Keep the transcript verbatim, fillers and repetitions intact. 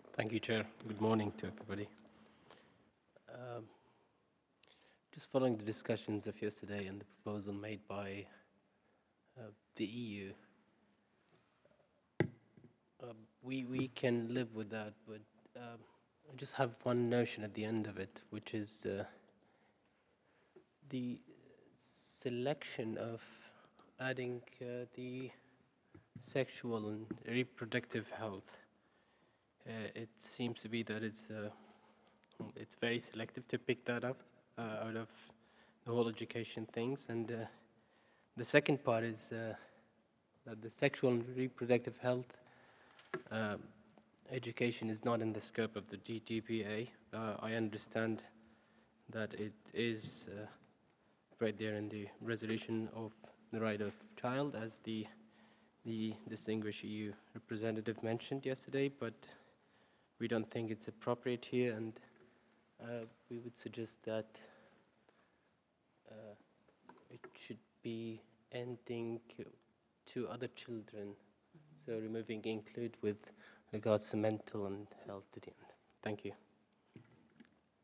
Thank you, Chair. Good morning to everybody. Um, just following the discussions of yesterday and the proposal made by uh, the E U, uh, we we can live with that, but um, I just have one notion at the end of it, which is uh, the selection of adding uh, the sexual and reproductive health. Uh, it seems to be that it's uh, it's very selective to pick that up uh, out of the whole education things. And uh, the second part is uh, that the sexual and reproductive health um, education is not in the scope of the D T P A. Uh, I understand that it is uh, right there in the resolution of the right of child, as the the distinguished E U representative mentioned yesterday, but we don't think it's appropriate here, and uh, we would suggest that uh, it should be ending to other children, so removing include with regards to mental and health to the end. Thank you.